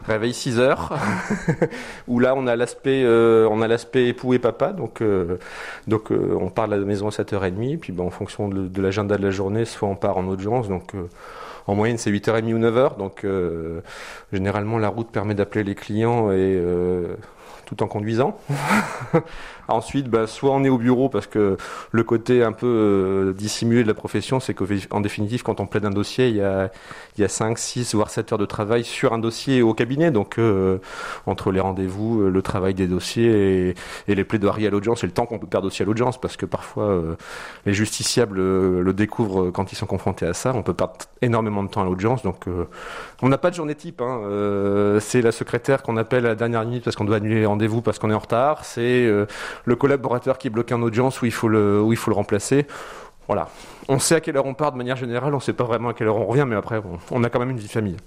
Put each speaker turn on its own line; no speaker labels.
Réveil 6 heures, où là on a l'aspect époux et papa, donc on part de la maison à 7h30, puis en fonction de l'agenda de la journée, soit on part en audience, donc en moyenne c'est 8h30 ou 9h, donc généralement la route permet d'appeler les clients et tout en conduisant. Ensuite, soit on est au bureau parce que le côté un peu dissimulé de la profession, c'est qu'en définitive, quand on plaide un dossier, il y a 5, 6, voire 7 heures de travail sur un dossier au cabinet. Donc, entre les rendez-vous, le travail des dossiers et les plaidoiries à l'audience et le temps qu'on peut perdre aussi à l'audience, parce que parfois, les justiciables le découvrent quand ils sont confrontés à ça. On peut perdre énormément de temps à l'audience. Donc, on n'a pas de journée type. C'est la secrétaire qu'on appelle à la dernière minute parce qu'on doit annuler les rendez-vous parce qu'on est en retard. C'est le collaborateur qui est bloqué en audience où il faut le remplacer. Voilà. On sait à quelle heure on part de manière générale, on sait pas vraiment à quelle heure on revient, mais après, on a quand même une vie de famille.